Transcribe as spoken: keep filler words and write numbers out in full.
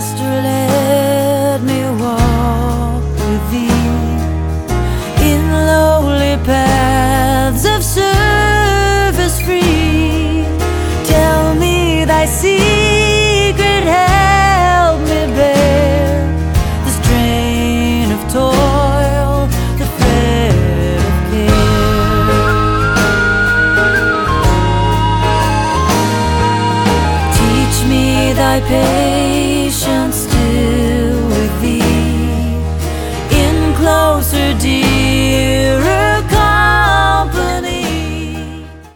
Master, let me walk with thee in lowly paths of service free. Tell me thy secret, help me bear the strain of toil, the thread of care. Teach me thy pain,